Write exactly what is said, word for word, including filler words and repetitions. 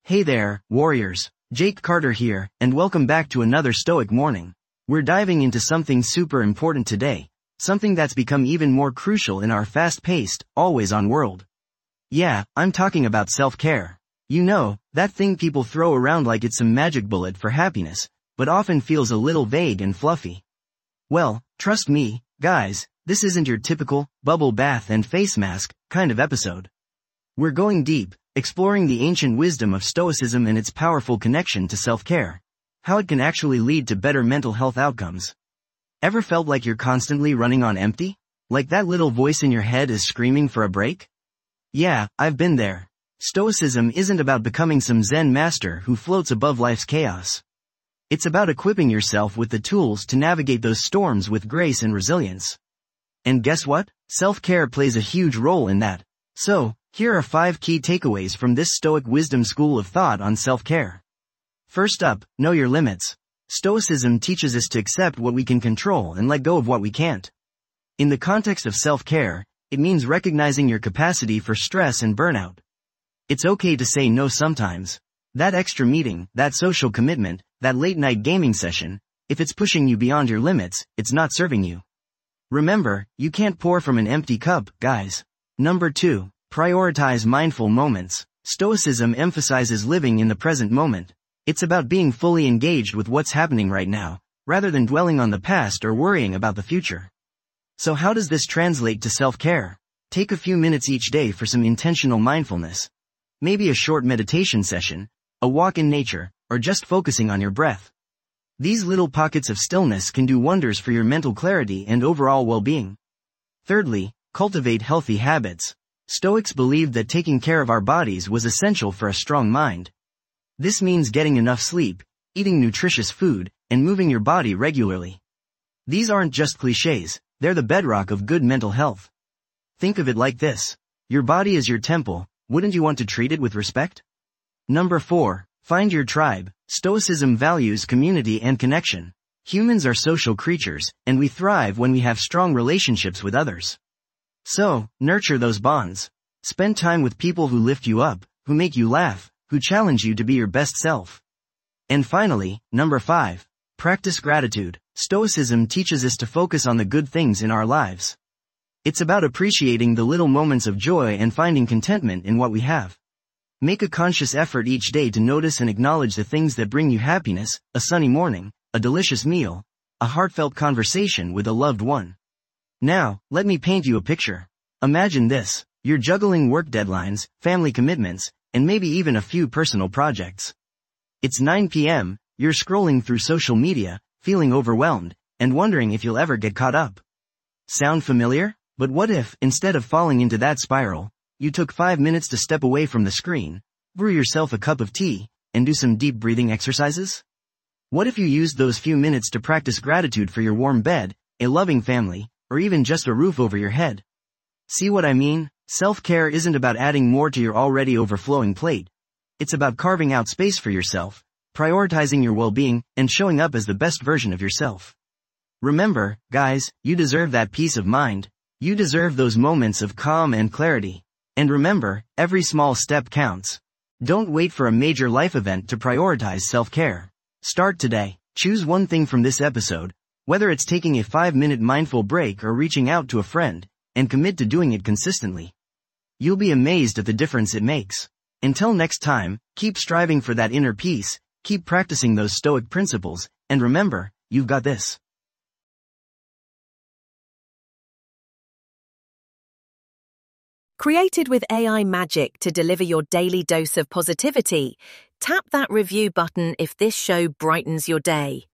Hey there, warriors. Jake Carter here, and welcome back to another Stoic Morning. We're diving into something super important today, something that's become even more crucial in our fast-paced, always-on world. Yeah, I'm talking about self-care. You know, that thing people throw around like it's some magic bullet for happiness, but often feels a little vague and fluffy. Well, trust me, guys, this isn't your typical, bubble bath and face mask, kind of episode. We're going deep, exploring the ancient wisdom of Stoicism and its powerful connection to self-care. How it can actually lead to better mental health outcomes. Ever felt like you're constantly running on empty? Like that little voice in your head is screaming for a break? Yeah, I've been there. Stoicism isn't about becoming some Zen master who floats above life's chaos. It's about equipping yourself with the tools to navigate those storms with grace and resilience. And guess what? Self-care plays a huge role in that. So, here are five key takeaways from this Stoic wisdom school of thought on self-care. First up, know your limits. Stoicism teaches us to accept what we can control and let go of what we can't. In the context of self-care, it means recognizing your capacity for stress and burnout. It's okay to say no sometimes. That extra meeting, that social commitment, that late-night gaming session, if it's pushing you beyond your limits, it's not serving you. Remember, you can't pour from an empty cup, guys. Number two, prioritize mindful moments. Stoicism emphasizes living in the present moment. It's about being fully engaged with what's happening right now, rather than dwelling on the past or worrying about the future. So how does this translate to self-care? Take a few minutes each day for some intentional mindfulness. Maybe a short meditation session, a walk in nature, or just focusing on your breath. These little pockets of stillness can do wonders for your mental clarity and overall well-being. Thirdly, cultivate healthy habits. Stoics believed that taking care of our bodies was essential for a strong mind. This means getting enough sleep, eating nutritious food, and moving your body regularly. These aren't just cliches, they're the bedrock of good mental health. Think of it like this. Your body is your temple, wouldn't you want to treat it with respect? Number four, find your tribe. Stoicism values community and connection. Humans are social creatures, and we thrive when we have strong relationships with others. So, nurture those bonds. Spend time with people who lift you up, who make you laugh, who challenge you to be your best self. And finally, number five, practice gratitude. Stoicism teaches us to focus on the good things in our lives. It's about appreciating the little moments of joy and finding contentment in what we have. Make a conscious effort each day to notice and acknowledge the things that bring you happiness, a sunny morning, a delicious meal, a heartfelt conversation with a loved one. Now, let me paint you a picture. Imagine this. You're juggling work deadlines, family commitments, and maybe even a few personal projects. It's nine p m, you're scrolling through social media, feeling overwhelmed, and wondering if you'll ever get caught up. Sound familiar? But what if, instead of falling into that spiral, you took five minutes to step away from the screen, brew yourself a cup of tea, and do some deep breathing exercises? What if you used those few minutes to practice gratitude for your warm bed, a loving family, or even just a roof over your head? See what I mean? Self-care isn't about adding more to your already overflowing plate. It's about carving out space for yourself, prioritizing your well-being, and showing up as the best version of yourself. Remember, guys, you deserve that peace of mind. You deserve those moments of calm and clarity. And remember, every small step counts. Don't wait for a major life event to prioritize self-care. Start today. Choose one thing from this episode, whether it's taking a five-minute mindful break or reaching out to a friend, and commit to doing it consistently. You'll be amazed at the difference it makes. Until next time, keep striving for that inner peace, keep practicing those Stoic principles, and remember, you've got this. Created with A I magic to deliver your daily dose of positivity, tap that review button if this show brightens your day.